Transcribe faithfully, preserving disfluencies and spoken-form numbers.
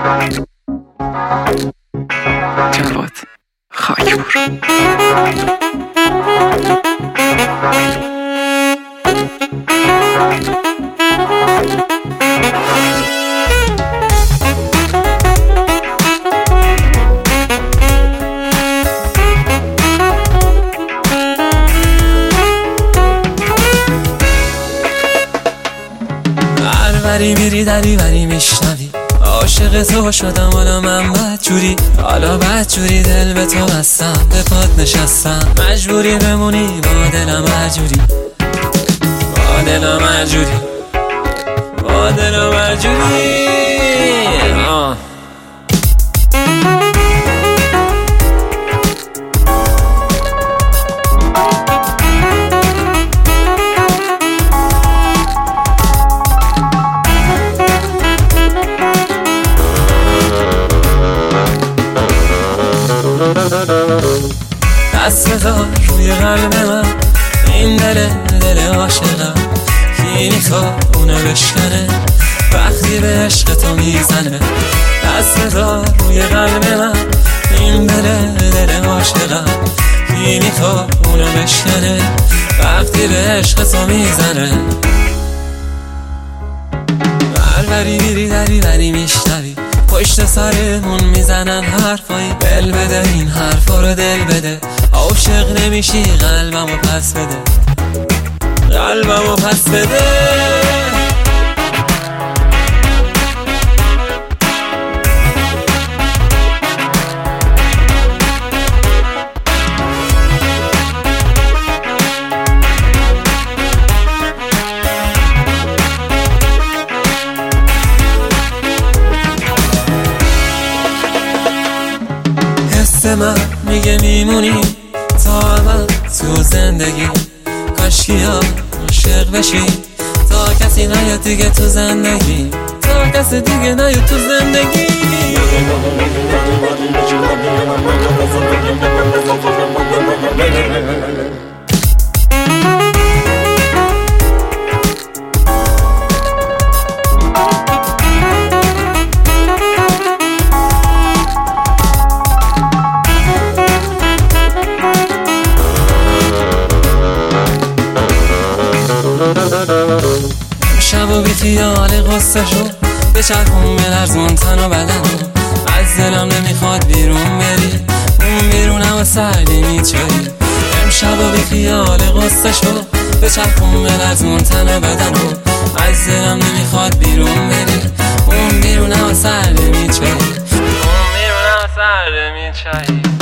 جواد خاکپور. وری میری دری وری میشنوی عاشق تو شدم حالا من بدجوری حالا بدجوری دل به تو بستم به پات نشستم مجبوری بمونی با دلم مجبوری با دلم مجبوری با دلم مجبوری آه دست دار روی قلب من این دل دل عاشقم کی میخواد اونو بشکنه وقتی به عشق تو میزنه دست دار روی قلب من این دل دل عاشقم کی میخواد اونو بشکنه وقتی به عشق تو میزنه وری میری دری وری میشنوی پشت سرمون میزنن حرفایی دل بده این حرفا رو دل بده عاشق نمیشی قلبمو پس بده قلبمو پس بده من میگه میمونی تا من تو زندگی کاشکی ها عاشق بشی تا کسی نیاد دیگه تو زندگی تا کسی دیگه نیاد تو زندگی شب و بی خیال قصه شو به چرخون بلرزون تن و بدن از دلم نمیخواد بیرون بری اون بیرونم و سردی میچری امشب و بی خیال قصه شو به چرخون بلرزون تن و بدن از دلم نمیخواد بیرون بری اون بیرونم و سردی میچری اون بیرونم و سردی میچری